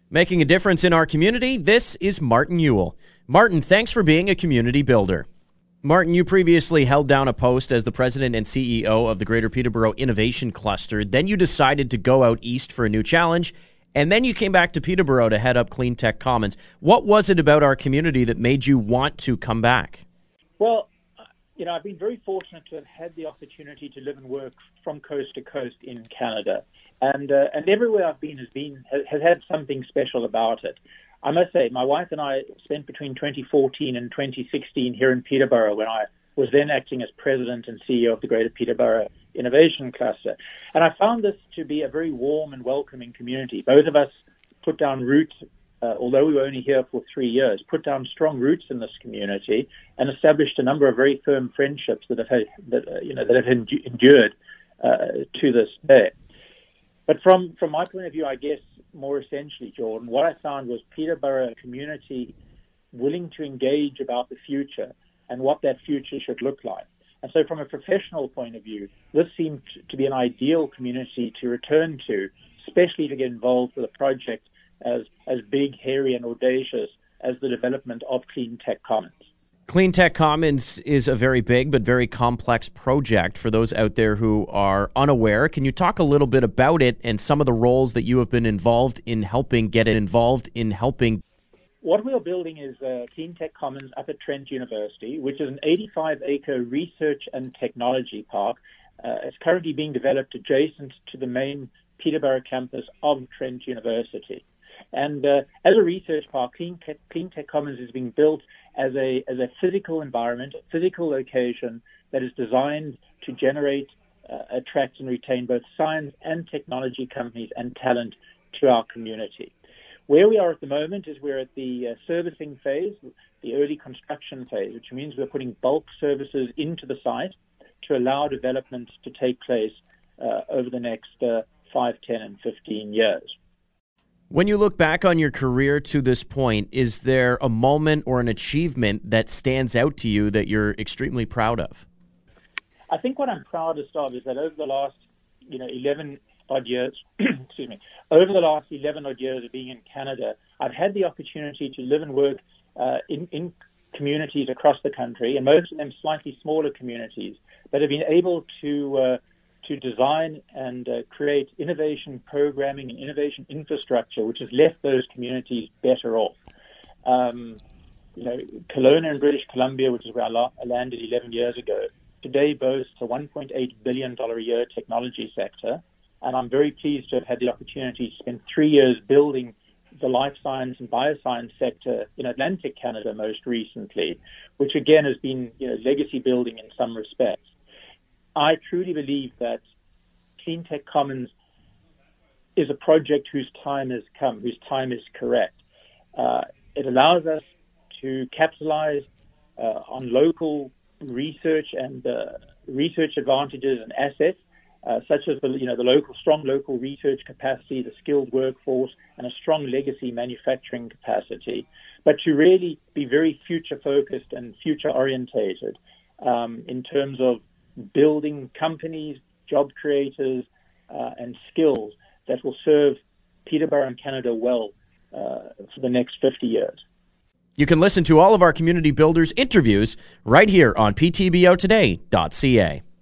Making a difference in our community, this is Martin Ewell. Martin, thanks for being a community builder. Martin, you previously held down a post as the president and CEO of the Greater Peterborough Innovation Cluster. Then you decided to go out east for a new challenge, and then you came back to Peterborough to head up Clean Tech Commons. What was it about our community that made you want to come back? Well, I've been very fortunate to have had the opportunity to live and work from coast to coast in Canada. And everywhere I've been has had something special about it. I must say, my wife and I spent between 2014 and 2016 here in Peterborough when I was then acting as president and CEO of the Greater Peterborough Innovation Cluster. And I found this to be a very warm and welcoming community. Both of us put down roots, although we were only here for 3 years, put down strong roots in this community and established a number of very firm friendships that have endured to this day. But from my point of view, I guess more essentially, Jordan, what I found was Peterborough community willing to engage about the future and what that future should look like. And so from a professional point of view, this seemed to be an ideal community to return to, especially to get involved with a project as big, hairy, and audacious as the development of Clean Tech Commons. Clean Tech Commons is a very big but very complex project for those out there who are unaware. Can you talk a little bit about it and some of the roles that you have been involved in helping? What we are building is Clean Tech Commons up at Trent University, which is an 85-acre research and technology park. It's currently being developed adjacent to the main Peterborough campus of Trent University. And as a research park, Clean Tech Commons is being built as a physical environment, a physical location that is designed to generate, attract, and retain both science and technology companies and talent to our community. Where we are at the moment is we're at the servicing phase, the early construction phase, which means we're putting bulk services into the site to allow development to take place over the next 5, 10, and 15 years. When you look back on your career to this point, is there a moment or an achievement that stands out to you that you're extremely proud of? I think what I'm proudest of is that over the last 11 odd years, over the last 11 odd years of being in Canada, I've had the opportunity to live and work in communities across the country, and most of them slightly smaller communities, that have been able to design and create innovation programming and innovation infrastructure, which has left those communities better off. Kelowna in British Columbia, which is where I landed 11 years ago, today boasts a $1.8 billion a year technology sector. And I'm very pleased to have had the opportunity to spend 3 years building the life science and bioscience sector in Atlantic Canada most recently, which again has been legacy building in some respects. I truly believe that Clean Tech Commons is a project whose time has come, whose time is correct. It allows us to capitalize on local research and research advantages and assets, such as the strong local research capacity, the skilled workforce, and a strong legacy manufacturing capacity, but to really be very future-focused and future-orientated in terms of building companies, job creators, and skills that will serve Peterborough and Canada well for the next 50 years. You can listen to all of our Community Builders interviews right here on ptbotoday.ca.